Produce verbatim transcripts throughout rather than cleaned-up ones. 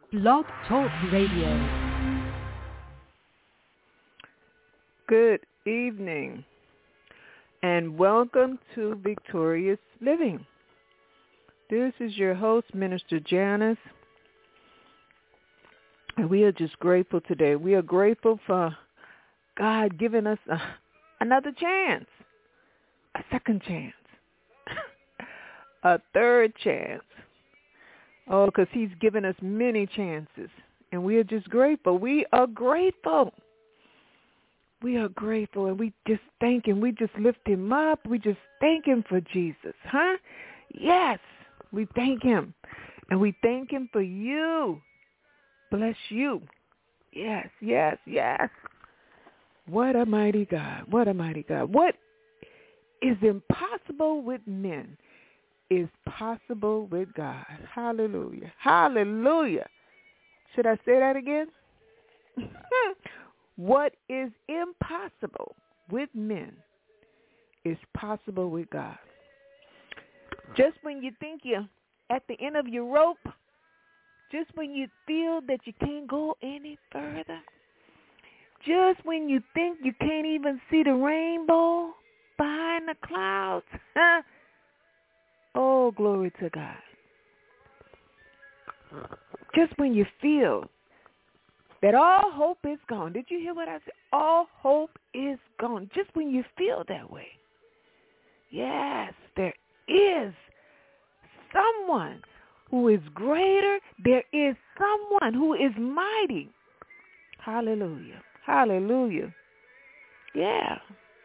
Blog Talk Radio. Good evening, and welcome to Victorious Living. This is your host, Minister Janice, and we are just grateful today. We are grateful for God giving us a, another chance, a second chance, a third chance. Oh, because he's given us many chances, and we are just grateful. We are grateful. We are grateful, and we just thank him. We just lift him up. We just thank him for Jesus, huh? Yes, we thank him, and we thank him for you. Bless you. Yes, yes, yes. What a mighty God. What a mighty God. What is impossible with men is possible with God. Hallelujah. Hallelujah. Should I say that again? What is impossible with men is possible with God. Just when you think you're at the end of your rope, just when you feel that you can't go any further, just when you think you can't even see the rainbow behind the clouds, oh, glory to God. Just when you feel that all hope is gone. Did you hear what I said? All hope is gone. Just when you feel that way. Yes, there is someone who is greater. There is someone who is mighty. Hallelujah. Hallelujah. Yeah.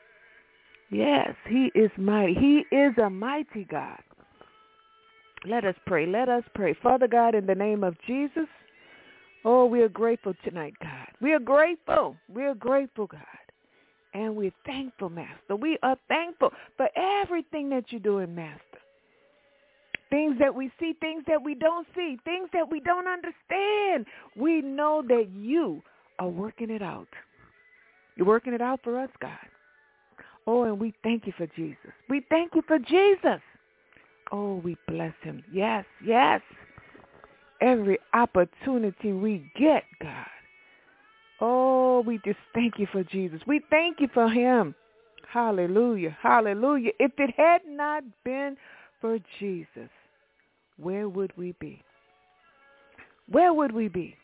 Yes, he is mighty. He is a mighty God. Let us pray. Let us pray. Father God, in the name of Jesus, oh, we are grateful tonight, God. We are grateful. We are grateful, God. And we're thankful, Master. We are thankful for everything that you're doing, Master. Things that we see, things that we don't see, things that we don't understand. We know that you are working it out. You're working it out for us, God. Oh, and we thank you for Jesus. We thank you for Jesus. Oh, we bless him. Yes, yes. Every opportunity we get, God. Oh, we just thank you for Jesus. We thank you for him. Hallelujah. Hallelujah. If it had not been for Jesus, where would we be? Where would we be?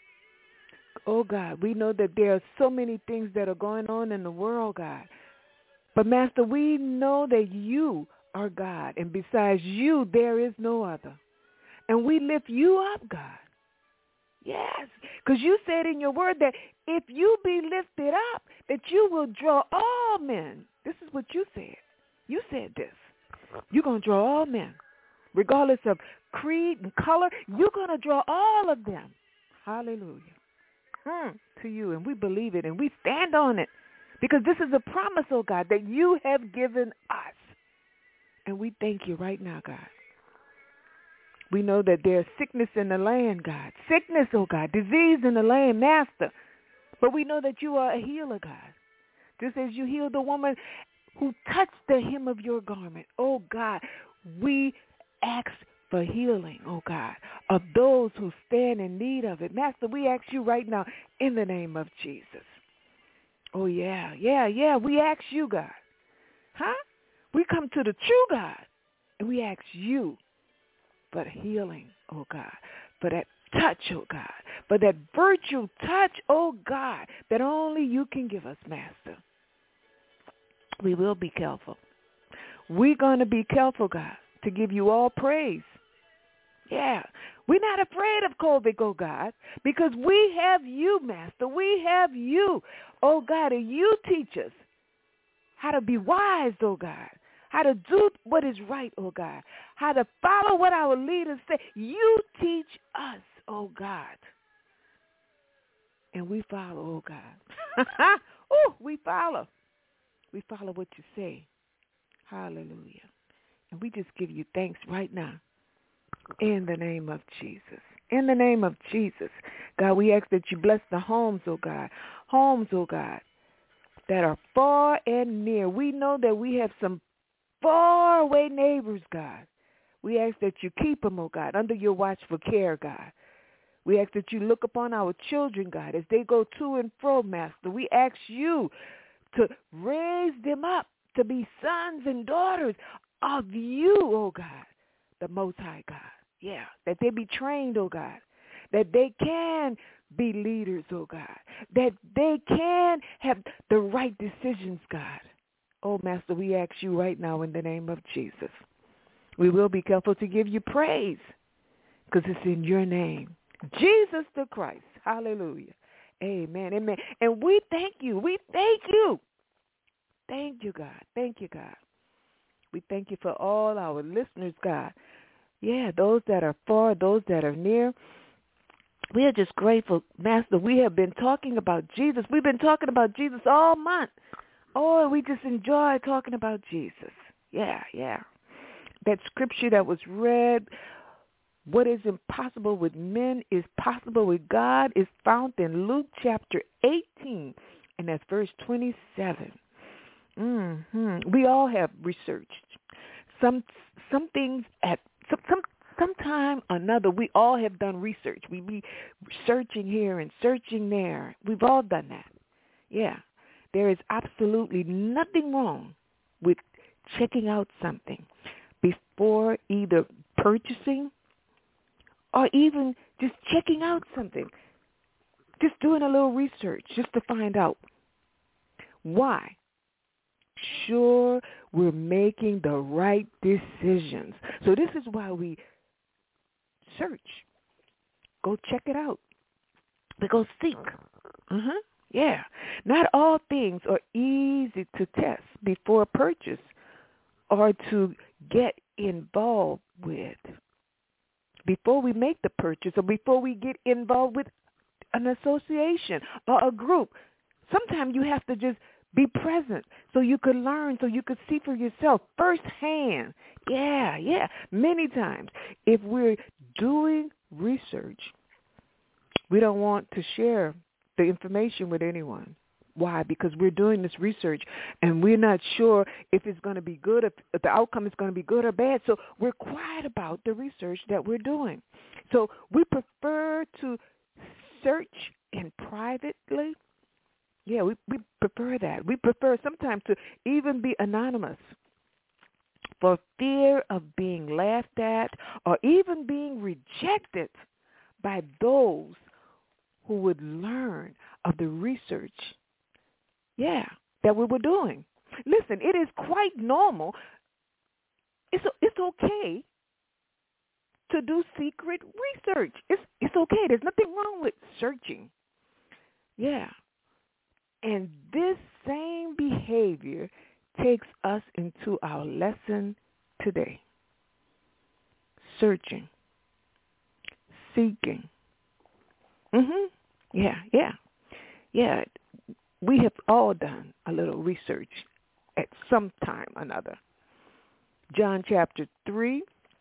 Oh, God, we know that there are so many things that are going on in the world, God. But, Master, we know that you are God, and besides you, there is no other. And we lift you up, God. Yes, because you said in your word that if you be lifted up, that you will draw all men. This is what you said. You said this. You're going to draw all men, regardless of creed and color. You're going to draw all of them. Hallelujah. Hmm, to you, and we believe it, and we stand on it, because this is a promise, oh God, that you have given us. And we thank you right now, God. We know that there's sickness in the land, God. Sickness, oh God. Disease in the land, Master. But we know that you are a healer, God. Just as you healed the woman who touched the hem of your garment. Oh God, we ask for healing, oh God, of those who stand in need of it. Master, we ask you right now in the name of Jesus. Oh yeah, yeah, yeah. We ask you, God. Huh? We come to the true God, and we ask you for healing, oh God, for that touch, oh God, for that virtue touch, oh God, that only you can give us, Master. We will be careful. We're going to be careful, God, to give you all praise. Yeah, we're not afraid of COVID, oh God, because we have you, Master. We have you, oh God, and you teach us how to be wise, oh God, how to do what is right, oh God, how to follow what our leaders say. You teach us, oh God, and we follow, oh God. Oh, we follow. We follow what you say. Hallelujah. And we just give you thanks right now in the name of Jesus. In the name of Jesus. God, we ask that you bless the homes, oh God. Homes, oh God, that are far and near. We know that we have some far away neighbors, God. We ask that you keep them, oh God, under your watchful care, God. We ask that you look upon our children, God, as they go to and fro, Master. We ask you to raise them up to be sons and daughters of you, oh God, the Most High God. Yeah, that they be trained, oh God, that they can be leaders, oh God, that they can have the right decisions, God. Oh, Master, we ask you right now in the name of Jesus. We will be careful to give you praise because it's in your name, Jesus the Christ. Hallelujah. Amen. Amen. And we thank you. We thank you. Thank you, God. Thank you, God. We thank you for all our listeners, God. Yeah, those that are far, those that are near. We are just grateful, Master. We have been talking about Jesus. We've been talking about Jesus all month. Oh, we just enjoy talking about Jesus. Yeah, yeah. That scripture that was read, what is impossible with men is possible with God, is found in Luke chapter eighteen, and that's verse twenty-seven. Mm-hmm. We all have researched. Some some things at some some sometime or another, we all have done research. We be searching here and searching there. We've all done that. Yeah. There is absolutely nothing wrong with checking out something before either purchasing or even just checking out something. Just doing a little research just to find out why. Sure, we're making the right decisions. So this is why we search. Go check it out. We go seek. Uh-huh. Yeah. Not all things are easy to test before purchase or to get involved with. Before we make the purchase or before we get involved with an association or a group, sometimes you have to just be present so you could learn, so you could see for yourself firsthand. Yeah, yeah. Many times, if we're doing research, we don't want to share the information with anyone. Why? Because we're doing this research and we're not sure if it's going to be good, if, if the outcome is going to be good or bad. So we're quiet about the research that we're doing. So we prefer to search in privately. Yeah, we, we prefer that. We prefer sometimes to even be anonymous for fear of being laughed at or even being rejected by those who would learn of the research, yeah, that we were doing. Listen, it is quite normal. It's it's okay to do secret research. It's it's okay. There's nothing wrong with searching. Yeah. And this same behavior takes us into our lesson today. Searching. Seeking. Mhm. Yeah, yeah. Yeah. We have all done a little research at some time or another. John chapter three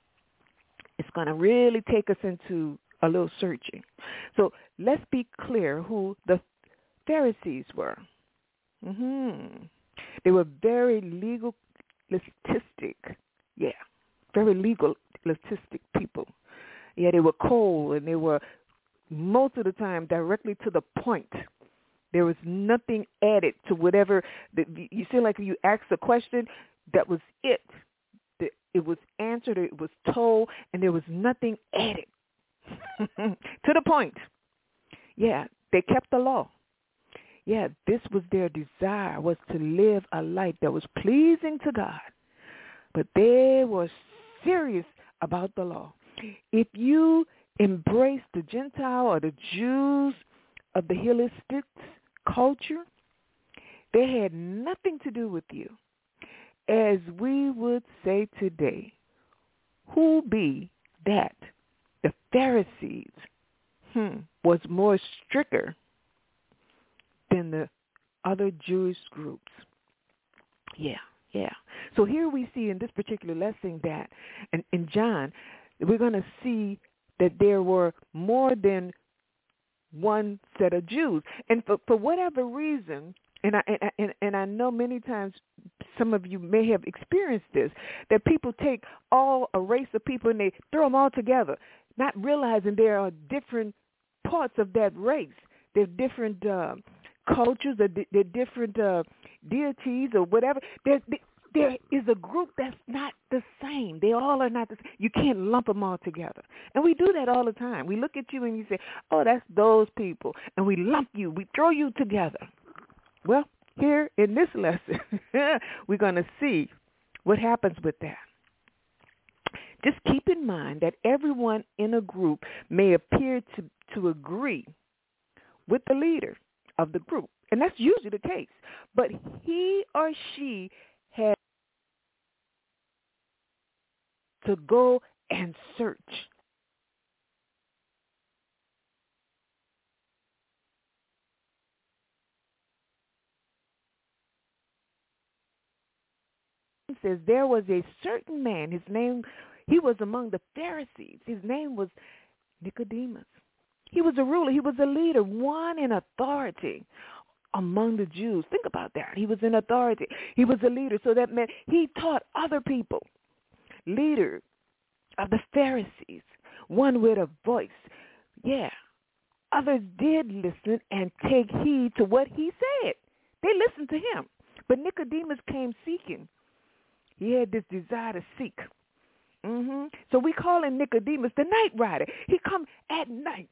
is going to really take us into a little searching. So let's be clear who the Pharisees were. Mm-hmm. They were very legalistic. Yeah, very legalistic people. Yeah, they were cold and they were most of the time directly to the point. There was nothing added to whatever. The, you feel like if you asked a question, that was it. The, it was answered, it was told, and there was nothing added. To the point. Yeah, they kept the law. Yeah, this was their desire, was to live a life that was pleasing to God. But they were serious about the law. If you embrace the Gentile or the Jews of the Hellenistic culture, they had nothing to do with you. As we would say today, who be that? The Pharisees hmm, was more stricter than the other Jewish groups. Yeah, yeah. So here we see in this particular lesson that, in, in John, we're going to see that there were more than one set of Jews. And for, for whatever reason, and I, and, and I know many times some of you may have experienced this, that people take all a race of people and they throw them all together, not realizing there are different parts of that race. They're different uh, cultures, or they're different uh, deities or whatever. There, there is a group that's not the same. They all are not the same. You can't lump them all together. And we do that all the time. We look at you and you say, oh, that's those people. And we lump you. We throw you together. Well, here in this lesson, we're going to see what happens with that. Just keep in mind that everyone in a group may appear to, to agree with the leader of the group. And that's usually the case. But he or she has to go and search. It says there was a certain man, his name, he was among the Pharisees. His name was Nicodemus. He was a ruler. He was a leader, one in authority among the Jews. Think about that. He was in authority. He was a leader. So that meant he taught other people. Leader of the Pharisees, one with a voice. Yeah. Others did listen and take heed to what he said. They listened to him. But Nicodemus came seeking. He had this desire to seek. Mm-hmm. So we call him Nicodemus the night rider. He come at night.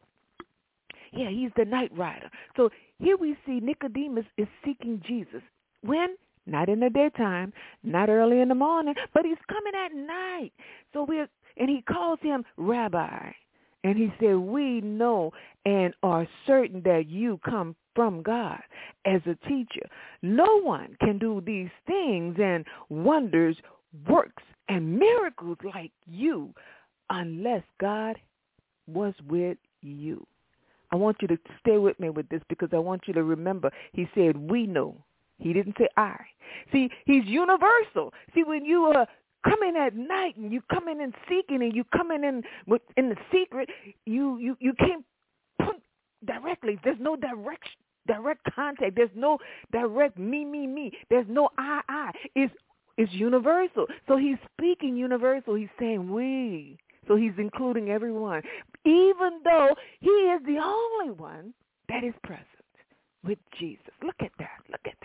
Yeah, he's the night rider. So here we see Nicodemus is seeking Jesus. When? Not in the daytime, not early in the morning, but he's coming at night. So we're, and he calls him Rabbi. And he said, we know and are certain that you come from God as a teacher. No one can do these things and wonders, works, and miracles like you unless God was with you. I want you to stay with me with this because I want you to remember he said we know. He didn't say I. See, he's universal. See, when you are coming at night and you come in and seeking and you coming in with, in the secret, you, you, you can't put directly. There's no direct, direct contact. There's no direct me, me, me. There's no I, I. It's, it's universal. So he's speaking universal. He's saying we. So he's including everyone, even though he is the only one that is present with Jesus. Look at that. Look at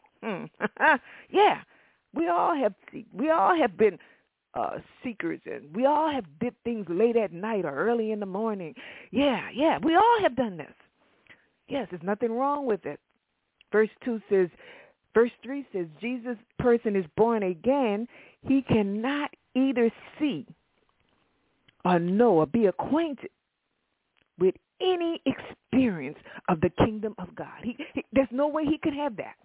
that. Hmm. Yeah, we all have we all have been uh, seekers, and we all have did things late at night or early in the morning. Yeah, yeah, we all have done this. Yes, there's nothing wrong with it. Verse two says, verse three says, Jesus' person is born again. He cannot either see or know or be acquainted with any experience of the kingdom of God. He, he, there's no way he could have that.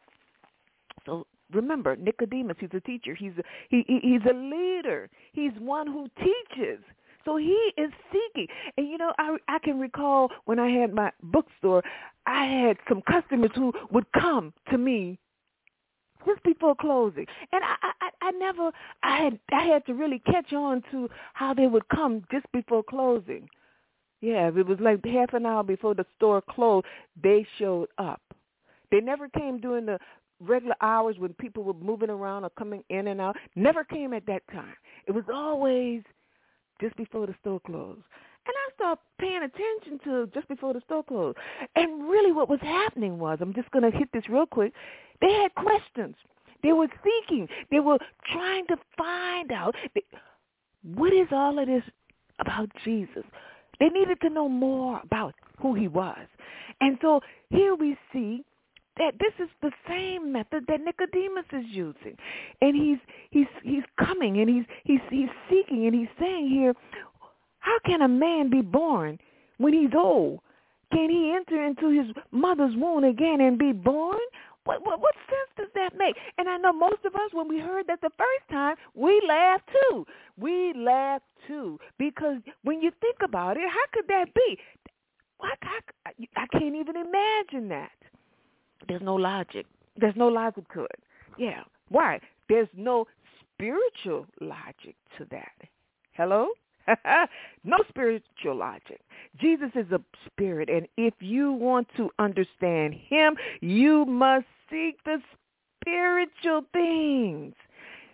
So remember, Nicodemus, he's a teacher. He's a, he, he, he's a leader. He's one who teaches. So he is seeking. And, you know, I, I can recall when I had my bookstore, I had some customers who would come to me just before closing, and I, I, I never, I had, I had to really catch on to how they would come just before closing. Yeah, it was like half an hour before the store closed, they showed up. They never came during the regular hours when people were moving around or coming in and out. Never came at that time. It was always just before the store closed. And I started paying attention to just before the store closed. And really what was happening was, I'm just going to hit this real quick, they had questions. They were seeking. They were trying to find out, what is all of this about Jesus? They needed to know more about who he was. And so here we see that this is the same method that Nicodemus is using. And he's he's he's coming and he's he's he's seeking and he's saying here, how can a man be born when he's old? Can he enter into his mother's womb again and be born? What, what what sense does that make? And I know most of us, when we heard that the first time, we laughed too. We laughed too. Because when you think about it, how could that be? I, I, I can't even imagine that. There's no logic. There's no logic to it. Yeah. Why? There's no spiritual logic to that. Hello? No spiritual logic. Jesus is a spirit, and if you want to understand him, you must seek the spiritual things.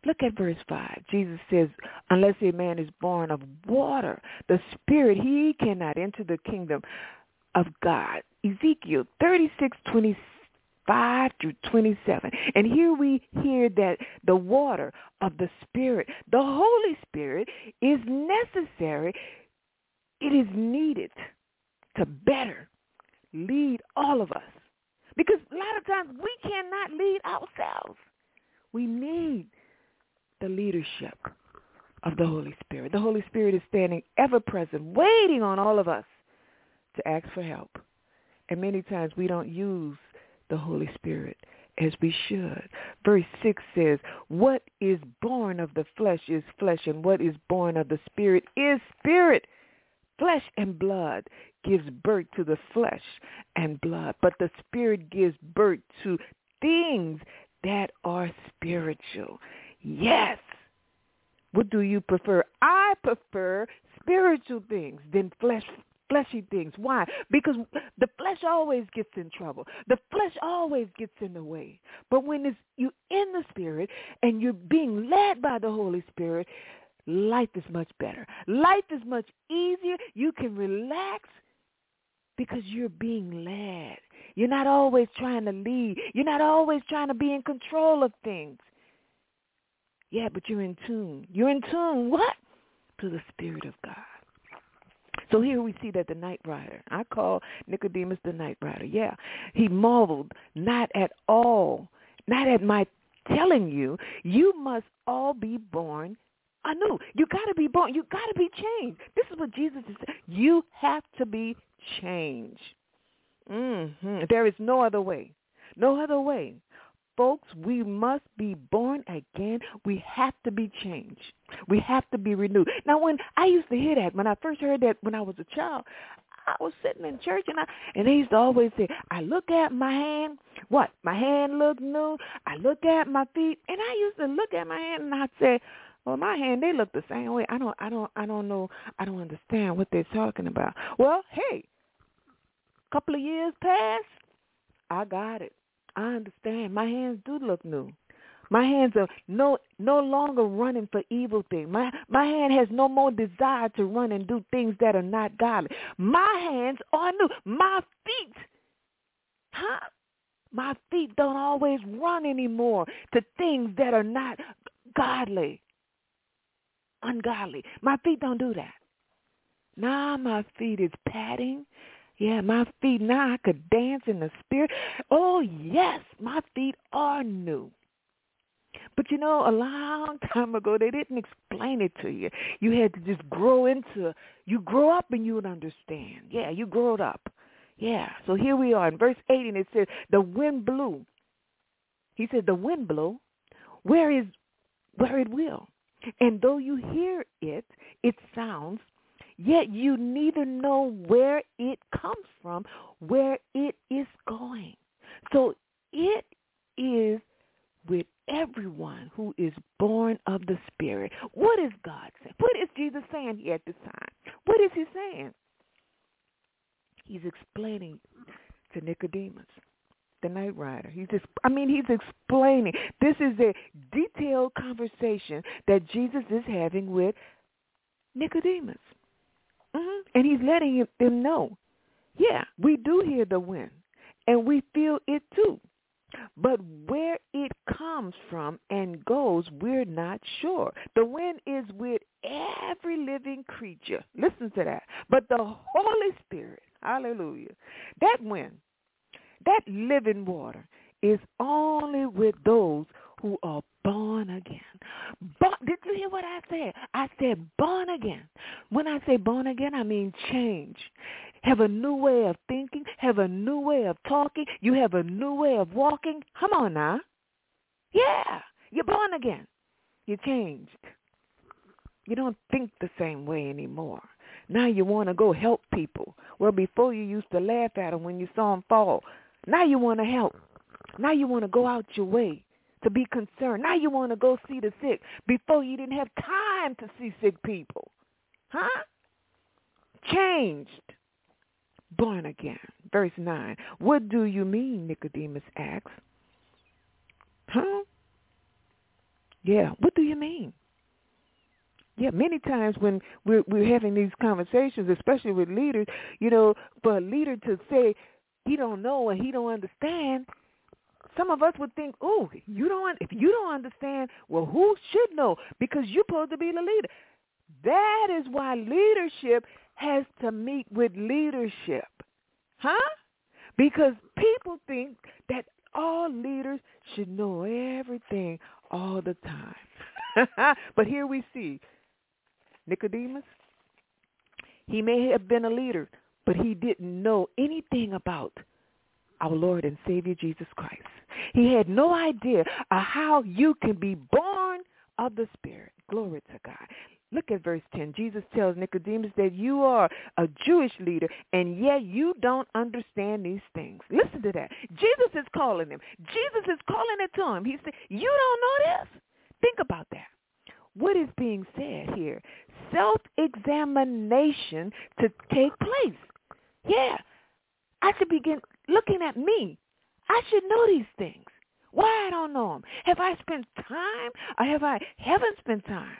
Look at verse five. Jesus says, unless a man is born of water, the Spirit, he cannot enter the kingdom of God. Ezekiel thirty-six, twenty-five through twenty-seven. And here we hear that the water of the Spirit, the Holy Spirit, is necessary. It is needed to better lead all of us. Because a lot of times we cannot lead ourselves. We need the leadership of the Holy Spirit. The Holy Spirit is standing ever present, waiting on all of us to ask for help. And many times we don't use the Holy Spirit as we should. Verse six says, what is born of the flesh is flesh, and what is born of the Spirit is spirit. Flesh and blood gives birth to the flesh and blood, but the Spirit gives birth to things that are spiritual. Yes. What do you prefer? I prefer spiritual things than flesh, fleshy things. Why? Because the flesh always gets in trouble. The flesh always gets in the way. But when it's you in the Spirit and you're being led by the Holy Spirit, life is much better. Life is much easier. You can relax because you're being led. You're not always trying to lead. You're not always trying to be in control of things. Yeah, but you're in tune. You're in tune, what? To the Spirit of God. So here we see that the night rider, I call Nicodemus the night rider. Yeah, he marveled not at all, not at my telling you, you must all be born anew. You got to be born. You got to be changed. This is what Jesus is saying. You have to be changed. Mm-hmm. There is no other way. No other way. Folks, we must be born again. We have to be changed. We have to be renewed. Now, when I used to hear that, when I first heard that when I was a child, I was sitting in church, and I and they used to always say, I look at my hand. What? My hand look new. I look at my feet. And I used to look at my hand, and I'd say, well, my hand, they look the same way. I don't, I don't, I don't know. I don't understand what they're talking about. Well, hey, a couple of years passed. I got it. I understand. My hands do look new. My hands are no no longer running for evil things. My my hand has no more desire to run and do things that are not godly. My hands are new. My feet, huh? My feet don't always run anymore to things that are not godly, ungodly. My feet don't do that. Now my feet is patting. Yeah, my feet, now I could dance in the Spirit. Oh, yes, my feet are new. But, you know, a long time ago, they didn't explain it to you. You had to just grow into, you grow up and you would understand. Yeah, you growed up. Yeah, so here we are in verse eight, and it says, the wind blew. He said, the wind blew where is where it will. And though you hear it, it sounds, yet you neither know where it comes from, where it is going. So it is with everyone who is born of the Spirit. What is God saying? What is Jesus saying here at this time? What is he saying? He's explaining to Nicodemus, the night rider. He's just, I mean, he's explaining. This is a detailed conversation that Jesus is having with Nicodemus. Mm-hmm. And he's letting them know, yeah, we do hear the wind, and we feel it too. But where it comes from and goes, we're not sure. The wind is with every living creature. Listen to that. But the Holy Spirit, hallelujah, that wind, that living water is only with those who are born again. But did you hear what I said? I said born again. When I say born again, I mean change. Have a new way of thinking, have a new way of talking, you have a new way of walking. Come on now. Yeah, you're born again. You changed. You don't think the same way anymore. Now you want to go help people. Well, before you used to laugh at them when you saw them fall. Now you want to help. Now you want to go out your way to be concerned. Now you want to go see the sick. Before you didn't have time to see sick people. Huh? Changed. Born again. Verse nine. What do you mean, Nicodemus asks? Huh? Yeah, what do you mean? Yeah, many times when we're, we're having these conversations, especially with leaders, you know, for a leader to say he don't know and he don't understand, some of us would think, oh, you don't. If you don't understand, well, who should know? Because you're supposed to be the leader. That is why leadership has to meet with leadership. Huh? Because people think that all leaders should know everything all the time. But here we see Nicodemus. He may have been a leader, but he didn't know anything about our Lord and Savior Jesus Christ. He had no idea of how you can be born of the Spirit. Glory to God. Look at verse ten. Jesus tells Nicodemus that you are a Jewish leader, and yet you don't understand these things. Listen to that. Jesus is calling him. Jesus is calling it to him. He said, you don't know this? Think about that. What is being said here? Self-examination to take place. Yeah, I should begin looking at me. I should know these things. Why I don't know them? Have I spent time or have I haven't spent time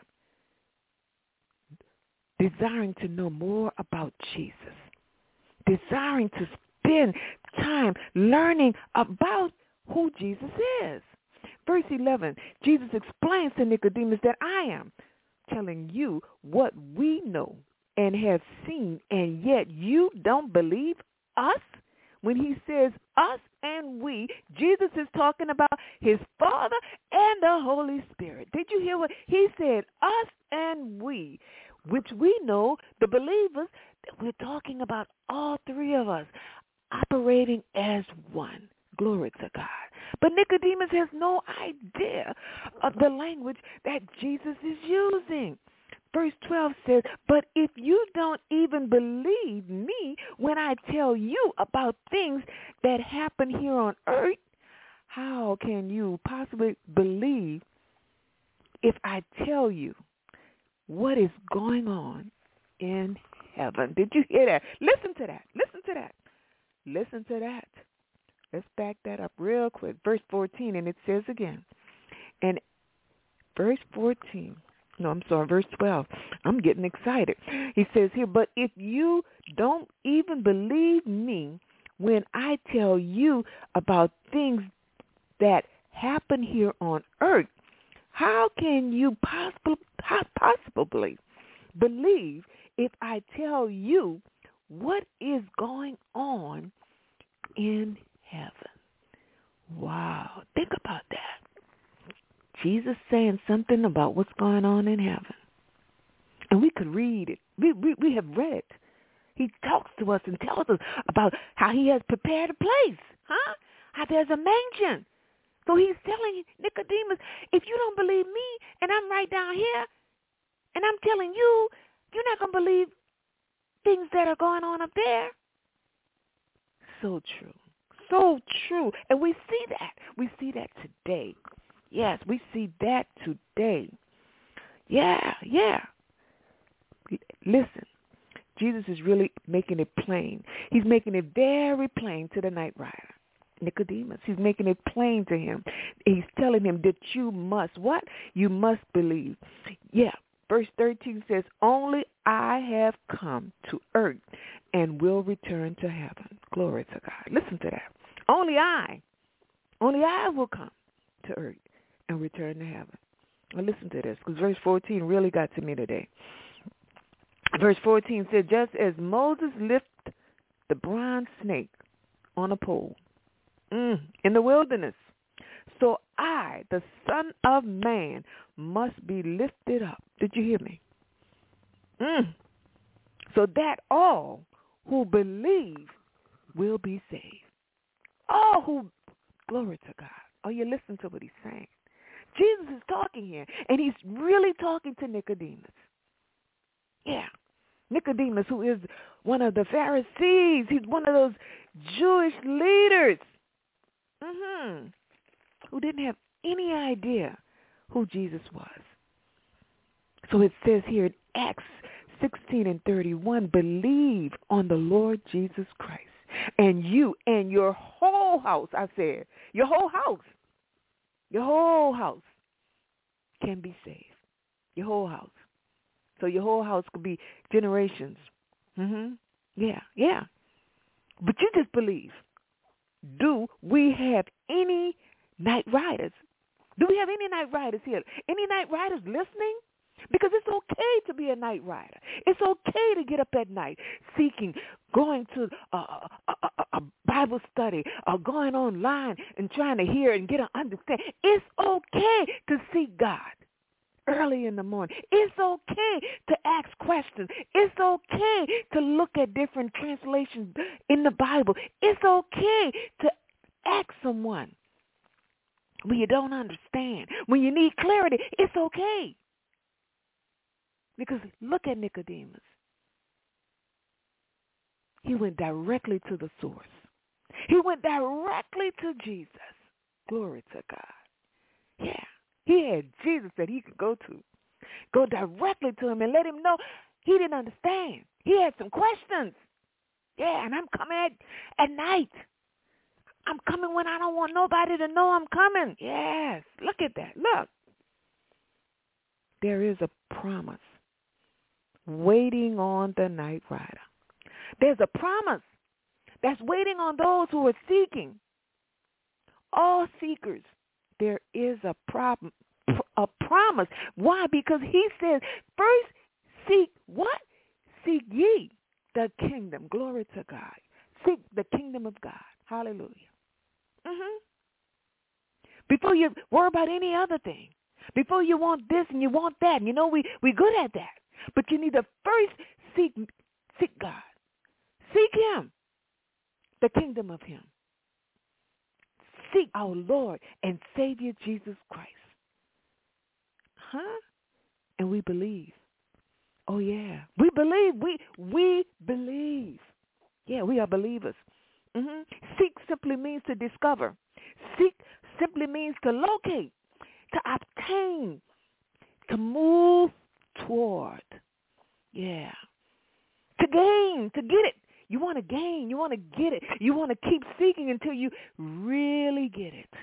desiring to know more about Jesus? Desiring to spend time learning about who Jesus is. Verse eleven, Jesus explains to Nicodemus that I am telling you what we know and have seen, and yet you don't believe us? When he says us and we, Jesus is talking about his Father and the Holy Spirit. Did you hear what he said? Us and we, which we know, the believers, that we're talking about all three of us operating as one. Glory to God. But Nicodemus has no idea of the language that Jesus is using. Verse twelve says, but if you don't even believe me when I tell you about things that happen here on earth, how can you possibly believe if I tell you what is going on in heaven? Did you hear that? Listen to that. Listen to that. Listen to that. Let's back that up real quick. Verse fourteen, and it says again, and verse fourteen, no, I'm sorry, verse twelve. I'm getting excited. He says here, but if you don't even believe me when I tell you about things that happen here on earth, how can you possibly, possibly believe if I tell you what is going on in heaven? Wow. Think about that. Jesus saying something about what's going on in heaven. And we could read it. We, we, we have read it. He talks to us and tells us about how he has prepared a place. Huh? How there's a mansion. So he's telling Nicodemus, if you don't believe me and I'm right down here and I'm telling you, you're not going to believe things that are going on up there. So true. So true. And we see that. We see that today. Yes, we see that today. Yeah, yeah. L- listen, Jesus is really making it plain. He's making it very plain to the night rider, Nicodemus. He's making it plain to him. He's telling him that you must, what? You must believe. Yeah. Verse thirteen says, only I have come to earth and will return to heaven. Glory to God. Listen to that. Only I, only I will come to earth and return to heaven. Now listen to this, because verse fourteen really got to me today. Verse fourteen said, just as Moses lifted the bronze snake on a pole mm, in the wilderness, so I, the Son of Man, must be lifted up. Did you hear me? Mm. So that all who believe will be saved. All who, glory to God. Oh, you listen to what he's saying. Jesus is talking here, and he's really talking to Nicodemus. Yeah. Nicodemus, who is one of the Pharisees. He's one of those Jewish leaders mm-hmm, who didn't have any idea who Jesus was. So it says here in Acts sixteen and thirty-one, believe on the Lord Jesus Christ, and you and your whole house, I said, your whole house, your whole house can be saved. Your whole house. So your whole house could be generations. Mhm. Yeah, yeah. But you just believe. Do we have any night riders? Do we have any night riders here? Any night riders listening? Because it's okay to be a night rider. It's okay to get up at night seeking, going to a, a, a, a Bible study or going online and trying to hear and get an understanding. It's okay to seek God early in the morning. It's okay to ask questions. It's okay to look at different translations in the Bible. It's okay to ask someone when you don't understand. When you need clarity, it's okay. Because look at Nicodemus. He went directly to the source. He went directly to Jesus. Glory to God. Yeah. He had Jesus that he could go to. Go directly to him and let him know he didn't understand. He had some questions. Yeah, and I'm coming at, at night. I'm coming when I don't want nobody to know I'm coming. Yes. Look at that. Look. There is a promise waiting on the night rider. There's a promise that's waiting on those who are seeking. All seekers, there is a problem, a promise. Why? Because he says, first seek what? Seek ye the kingdom. Glory to God. Seek the kingdom of God. Hallelujah. Mm-hmm. Before you worry about any other thing. Before you want this and you want that. And you know, we, we're good at that. But you need to first seek, seek God. Seek him, the kingdom of him. Seek our Lord and Savior Jesus Christ. Huh? And we believe. Oh, yeah. We believe. We we believe. Yeah, we are believers. Mm-hmm. Seek simply means to discover. Seek simply means to locate, to obtain, to move toward. Yeah. To gain, to get it. You want to gain. You want to get it. You want to keep seeking until you really get it.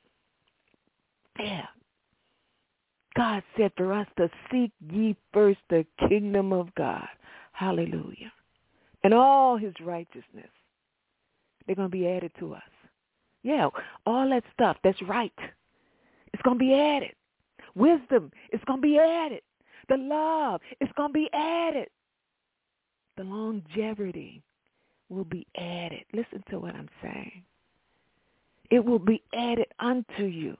Yeah. God said for us to seek ye first the kingdom of God. Hallelujah. And all his righteousness. They're going to be added to us. Yeah, all that stuff that's right. It's going to be added. Wisdom is going to be added. The love is going to be added. The longevity will be added. Listen to what I'm saying. It will be added unto you.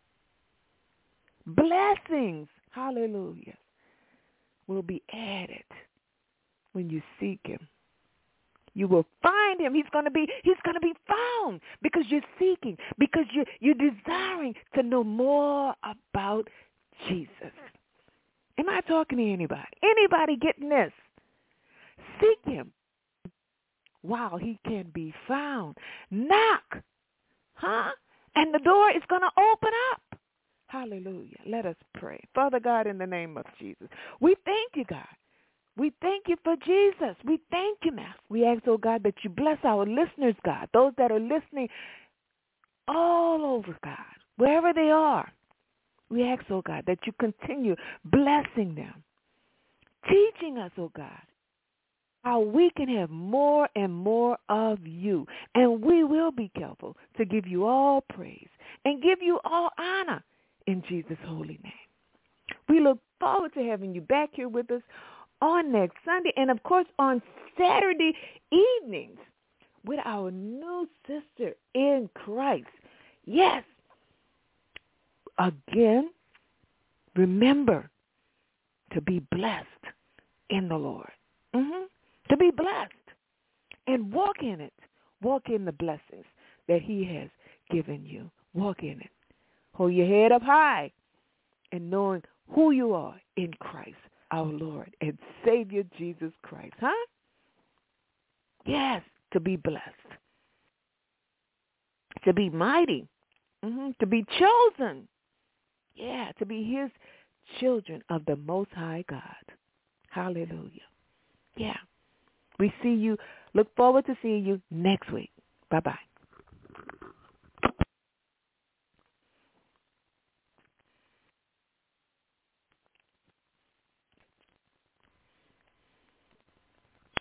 Blessings, hallelujah, will be added when you seek him. You will find him. He's going to be he's going to be found because you're seeking, because you're, you're desiring to know more about Jesus. Am I talking to anybody? Anybody getting this? Seek him while he can be found. Knock, huh? And the door is going to open up. Hallelujah. Let us pray. Father God, in the name of Jesus, we thank you, God. We thank you for Jesus. We thank you, Master. We ask, oh God, that you bless our listeners, God, those that are listening all over, God, wherever they are. We ask, oh God, that you continue blessing them, teaching us, oh God, how we can have more and more of you. And we will be careful to give you all praise and give you all honor in Jesus' holy name. We look forward to having you back here with us on next Sunday and, of course, on Saturday evenings with our new sister in Christ. Yes. Again, remember to be blessed in the Lord. Mm-hmm. To be blessed and walk in it. Walk in the blessings that he has given you. Walk in it. Hold your head up high and knowing who you are in Christ, our Lord and Savior Jesus Christ. Huh? Yes, to be blessed. To be mighty. Mm-hmm. To be chosen. Yeah, to be his children of the Most High God. Hallelujah. Yeah. We see you. Look forward to seeing you next week. Bye-bye.